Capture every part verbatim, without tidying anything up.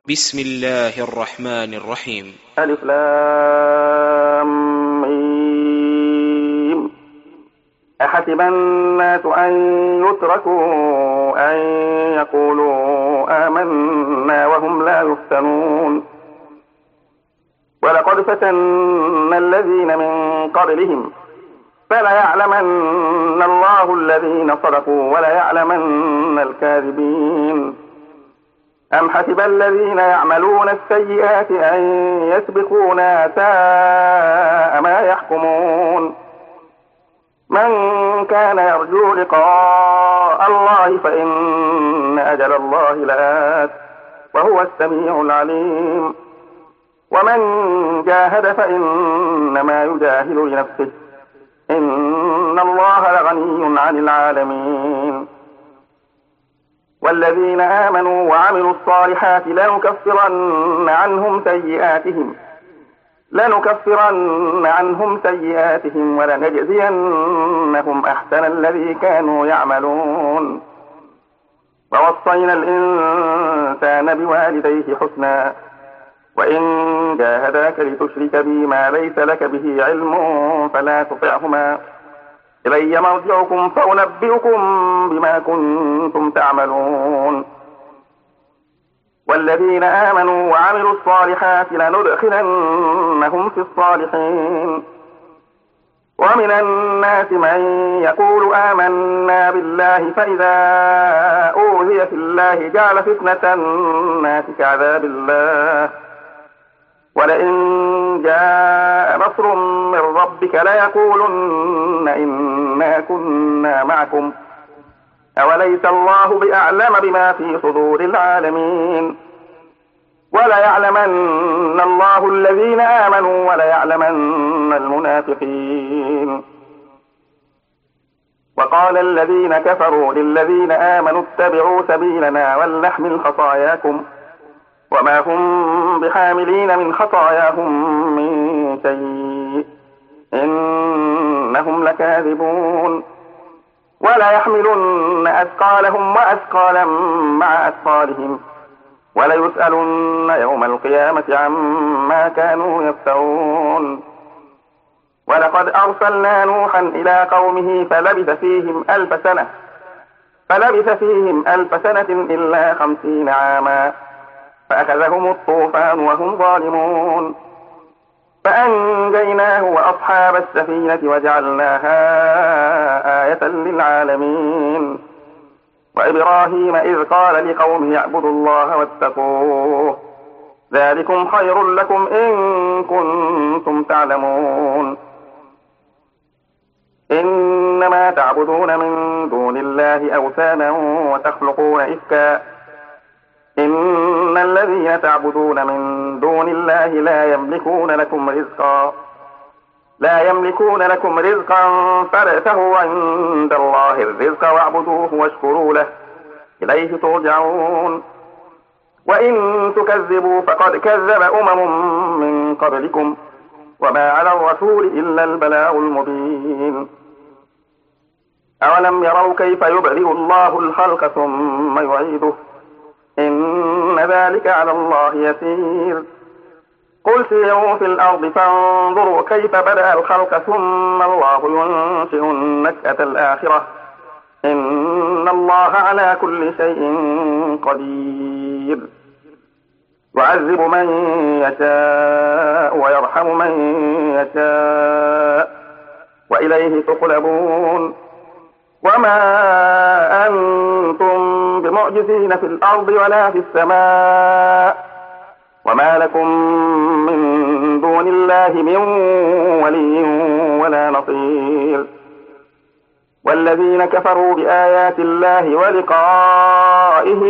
بسم الله الرحمن الرحيم. ألف لام ميم. أحسب الناس أن يتركوا أن يقولوا آمنا وهم لا يفتنون. ولقد فتنا الذين من قبلهم فليعلمن الله الذين صدقوا وليعلمن الكاذبين. أم حسب الذين يعملون السيئات أن يسبقونا ساء ما يحكمون. من كان يرجو لقاء الله فإن أجل الله لآت وهو السميع العليم. ومن جاهد فإنما يجاهد لنفسه إن الله لغني عن العالمين. والذين آمنوا وعملوا الصالحات لنكفرن عنهم سيئاتهم لنكفرن عنهم سيئاتهم ولنجزينهم أحسن الذي كانوا يعملون. ووصينا الإنسان بوالديه حسنا وإن جاهداك لتشرك بي ما ليس لك به علم فلا تطعهما إلي مرجعكم فأنبئكم بما كنتم تعملون. والذين آمنوا وعملوا الصالحات لندخلنهم في الصالحين. ومن الناس من يقول آمنا بالله فإذا أوذي في الله جعل فتنة الناس كعذاب الله ولئن جاء نصر من ربك ليقولن إنا كنا معكم أوليس الله بأعلم بما في صدور العالمين. وليعلمن الله الذين آمنوا وليعلمن المنافقين. وقال الذين كفروا للذين آمنوا اتبعوا سبيلنا ولنحمل خطاياكم وما هم بحاملين من خطاياهم من شيء إنهم لكاذبون. ولا يحملن أثقالهم وأثقالا مع أثقالهم وليسألن يوم القيامة عما كانوا يفترون. ولقد أرسلنا نوحا إلى قومه فلبث فيهم ألف سنة فلبث فيهم ألف سنة إلا خمسين عاما فأخذهم الطوفان وهم ظالمون فأنجيناه وأصحاب السفينة وجعلناها آية للعالمين. وإبراهيم إذ قال لقومه اعبدوا الله واتقوه ذلكم خير لكم إن كنتم تعلمون. إنما تعبدون من دون الله أوثانا وتخلقون إفكا إن الذين تعبدون من دون الله لا يملكون لكم رزقا لا يملكون لكم رزقا فابتغوا عند الله الرزق واعبدوه واشكروا له إليه ترجعون. وإن تكذبوا فقد كذب أمم من قبلكم وما على الرسول إلا البلاغ المبين. أولم يروا كيف يبدئ الله الخلق ثم يعيده إن ذلك على الله يسير. قل سيروا في الأرض فانظروا كيف بدأ الخلق ثم الله ينشئ النشأة الآخرة إن الله على كل شيء قدير. يعذب من يشاء ويرحم من يشاء وإليه تقلبون. وما أنتم بمعجزين في الأرض ولا في السماء وما لكم من دون الله من ولي ولا نصير. والذين كفروا بآيات الله ولقائه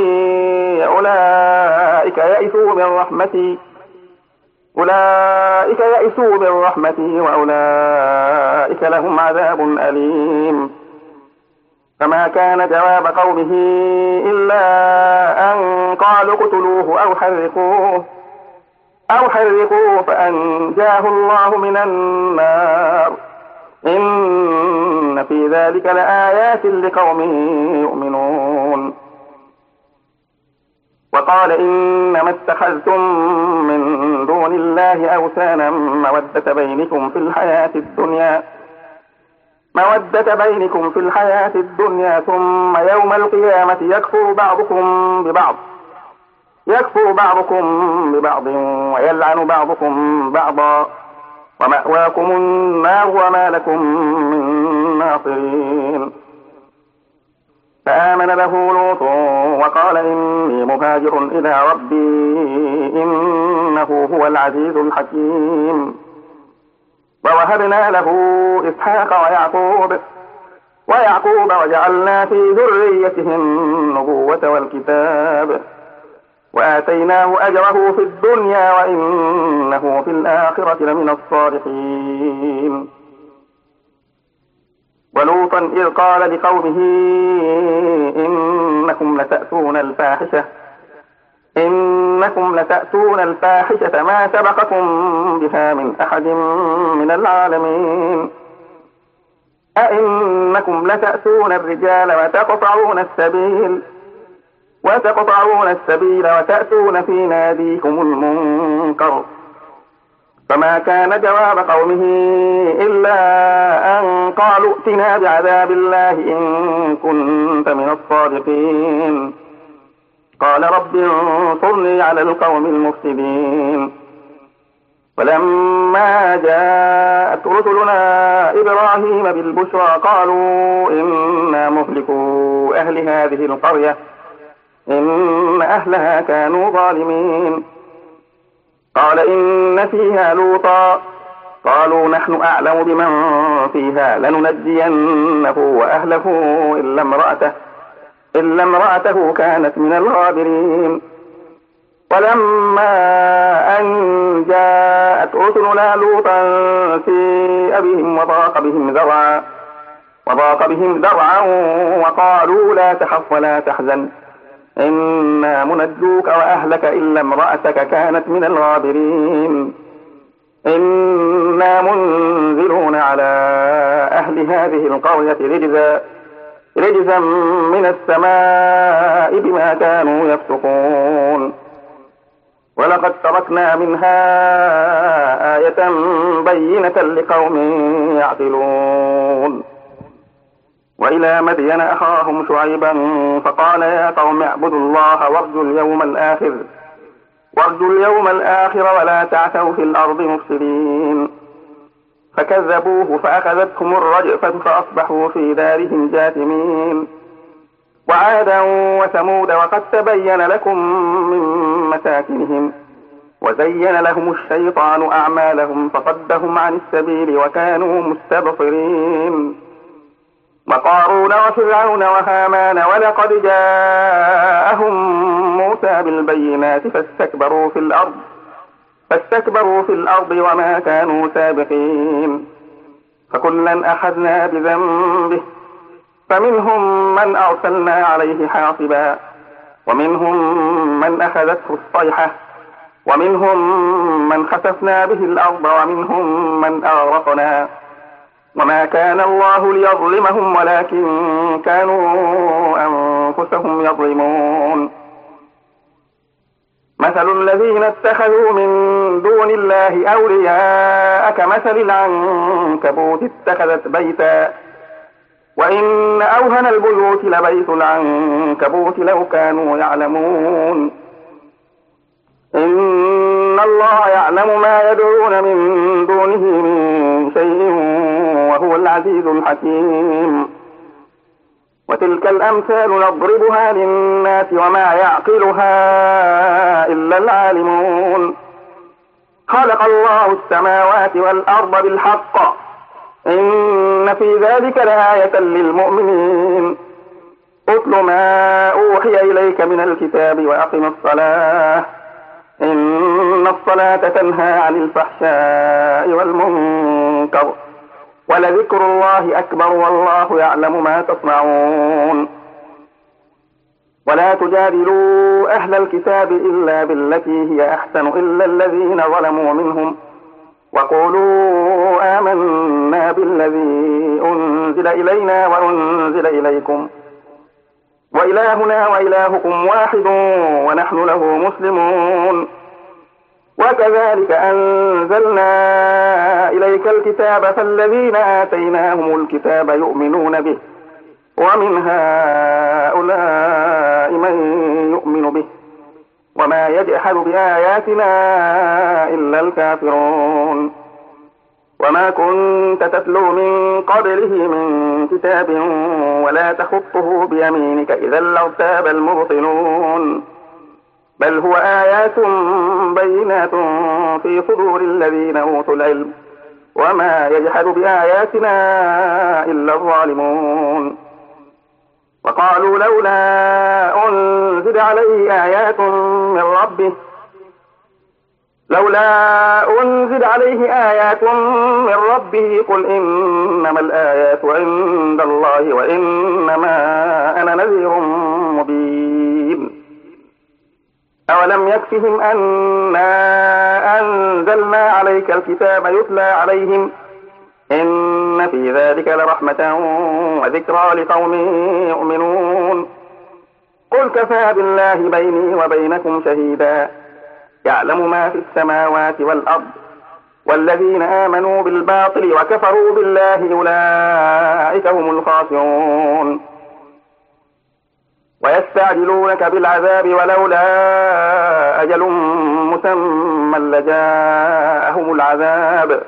أولئك يئسوا من رحمتي أولئك يئسوا من رحمتي وأولئك لهم عذاب أليم. فما كان جواب قومه إلا أن قالوا اقتلوه أو حرقوه أو حرقوه فأنجاه الله من النار إن في ذلك لآيات لقوم يؤمنون. وقال إنما اتخذتم من دون الله أوثانا مودة بينكم في الحياة الدنيا مودة بينكم في الحياة الدنيا ثم يوم القيامة يكفر بعضكم ببعض يكفر بعضكم ببعض ويلعن بعضكم بعضا ومأواكم النار وما لكم من ناصرين. فآمن له لوط وقال إني مهاجر إلى ربي إنه هو العزيز الحكيم. ووهبنا له إسحاق ويعقوب ويعقوب وجعلنا في ذريته النبوة والكتاب وآتيناه أجره في الدنيا وإنه في الآخرة لمن الصالحين. ولوطا إذ قال لقومه إنكم لتأتون الفاحشة إنكم لتأتون الفاحشة ما سبقكم بها من أحد من العالمين. أئنكم لتأتون الرجال وتقطعون السبيل وتقطعون السبيل وتأتون في ناديكم المنكر. فما كان جواب قومه إلا أن قالوا ائتنا بعذاب الله إن كنت من الصادقين. قال رب انصرني على القوم المفسدين. ولما جاءت رسلنا إبراهيم بالبشرى قالوا إنا مهلكو أهل هذه القرية إن أهلها كانوا ظالمين. قال إن فيها لوطا قالوا نحن أعلم بمن فيها لننجينه وأهله إلا امرأته إلا امرأته كانت من الغابرين. ولما أن جاءت رسلنا لوطا سيء بهم وضاق بهم ذرعا وضاق بهم ذرعا وقالوا لا تخف ولا تحزن إنا منجوك وأهلك إلا امرأتك كانت من الغابرين. إنا منزلون على أهل هذه القرية رجزا رجزا من السماء بما كانوا يفسقون. ولقد تركنا منها آية بينة لقوم يعقلون. وإلى مدين أخاهم شعيبا فقال يا قوم اعبدوا الله وارجوا اليوم الآخر وارجوا اليوم الآخر ولا تعثوا في الأرض مفسدين. فكذبوه فأخذتهم الرجفة فأصبحوا في دارهم جاثمين. وعادا وثمود وقد تبين لكم من مساكنهم وزين لهم الشيطان أعمالهم فصدهم عن السبيل وكانوا مستبصرين. وقارون وفرعون وهامان ولقد جاءهم موسى بالبينات فاستكبروا في الأرض فاستكبروا في الأرض وما كانوا سابقين. فكلا أخذنا بذنبه فمنهم من أرسلنا عليه حاصبا ومنهم من أخذته الصيحة ومنهم من خسفنا به الأرض ومنهم من أغرقنا. وما كان الله ليظلمهم ولكن كانوا أنفسهم يظلمون. مثل الذين اتخذوا من دون الله أولياء كمثل العنكبوت اتخذت بيتا وإن أوهن البيوت لبيت العنكبوت لو كانوا يعلمون. إن الله يعلم ما يدعون من دونه من شيء وهو العزيز الحكيم. وتلك الأمثال نضربها للناس وما يعقلها إلا العالمون. خلق الله السماوات والأرض بالحق إن في ذلك لآية للمؤمنين. أتل ما أوحي إليك من الكتاب وأقم الصلاة إن الصلاة تنهى عن الفحشاء والمنكر ولذكر الله أكبر والله يعلم ما تصنعون. ولا تجادلوا أهل الكتاب إلا بالتي هي أحسن إلا الذين ظلموا منهم وقولوا آمنا بالذي أنزل إلينا وأنزل إليكم وإلهنا وإلهكم واحد ونحن له مسلمون. وكذلك أنزلنا إليك الكتاب فالذين آتيناهم الكتاب يؤمنون به ومن هؤلاء من يؤمن به وما يجحد بآياتنا إلا الكافرون. وما كنت تتلو من قبله من كتاب ولا تخطه بيمينك إذا لارتاب المبطلون. بل هو آيات بينات في صدور الذين أوتوا العلم وما يجحد بآياتنا إلا الظالمون. وقالوا لولا أنزل عليه آيات من ربه لولا أنزل عليه آيات من ربه قل إنما الآيات عند الله وإنما أنا نذير مبين. أولم يكفهم أنا أنزلنا عليك الكتاب يتلى عليهم إن في ذلك لرحمة وذكرى لقوم يؤمنون. قل كفى بالله بيني وبينكم شهيدا يعلم ما في السماوات والأرض والذين آمنوا بالباطل وكفروا بالله أولئك هم الخاسرون. ويستعجلونك بالعذاب ولولا أجل مسمى لجاءهم العذاب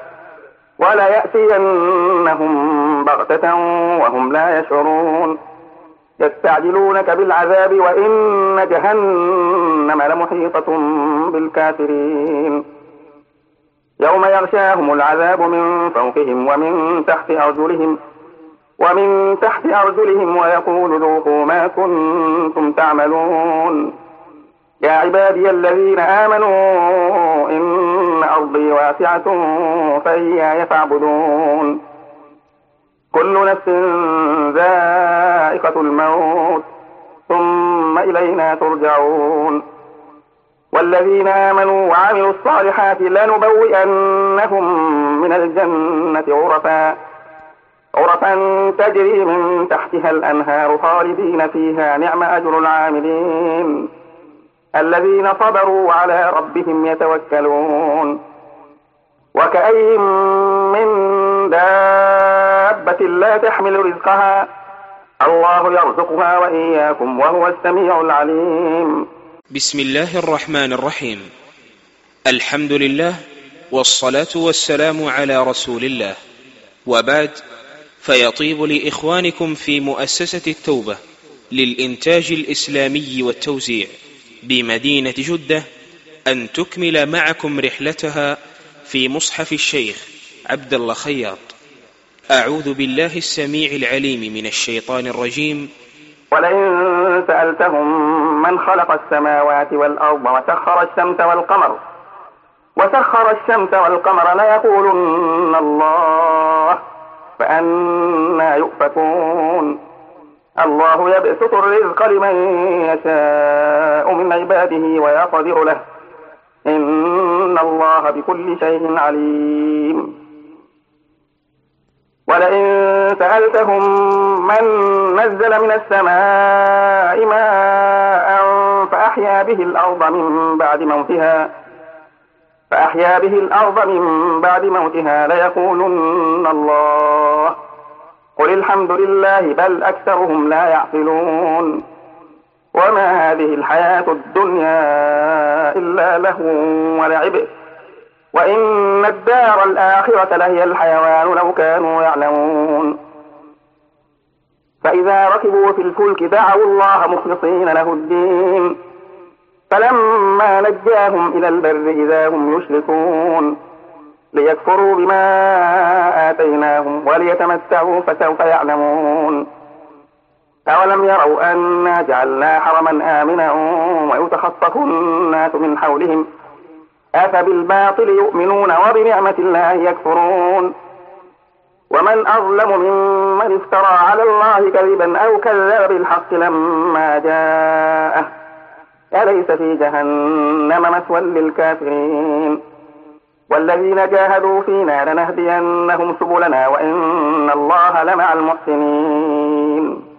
وليأتينهم بغتة وهم لا يشعرون. يستعجلونك بالعذاب وإن جهنم لمحيطة بالكافرين. يوم يغشاهم العذاب من فوقهم ومن تحت أرجلهم ومن تحت أرجلهم ويقول ذوقوا ما كنتم تعملون. يا عبادي الذين آمنوا إن أرضي واسعة فإياي فاعبدون. كل نفس ذائقة الموت ثم إلينا ترجعون. والذين آمنوا وعملوا الصالحات لنبوئنهم من الجنة غرفا غرفا تجري من تحتها الأنهار خالدين فيها نعم أجر العاملين الذين صبروا وعلى ربهم يتوكلون. وكأي من دابة لا تحمل رزقها الله يرزقها وإياكم وهو السميع العليم. بسم الله الرحمن الرحيم. الحمد لله والصلاة والسلام على رسول الله، وبعد، فيطيب لإخوانكم في مؤسسة التوبة للإنتاج الإسلامي والتوزيع بمدينة جدة أن تكمل معكم رحلتها في مصحف الشيخ عبد الله خياط. أعوذ بالله السميع العليم من الشيطان الرجيم. ولئن سألتهم من خلق السماوات والأرض وسخر الشمس والقمر وسخر الشمس والقمر ليقولن الله فأنى يؤفكون. الله يبسط الرزق لمن يشاء من عباده ويقدر له إن الله بكل شيء عليم. ولئن سألتهم من نزل من السماء ماء فأحيا به الأرض من بعد موتها فأحيا به الأرض من بعد موتها ليقولن الله قل الحمد لله بل أكثرهم لا يعقلون. وما هذه الحياة الدنيا إلا لهو ولعب وإن الدار الآخرة لهي الحيوان لو كانوا يعلمون. فإذا ركبوا في الفلك دعوا الله مخلصين له الدين فلما نجاهم إلى البر إذا هم يشركون ليكفروا بما آتيناهم وليتمتعوا فسوف يعلمون. أولم يروا أنا جعلنا حرما آمنا ويتخطف الناس من حولهم أفبالباطل يؤمنون وبنعمة الله يكفرون. ومن أظلم ممن افترى على الله كذبا أو كذب بالحق لما جاءه أليس في جهنم مثوى للكافرين. والذين جاهدوا فينا لنهدينهم سبلنا وإن الله لمع المحسنين.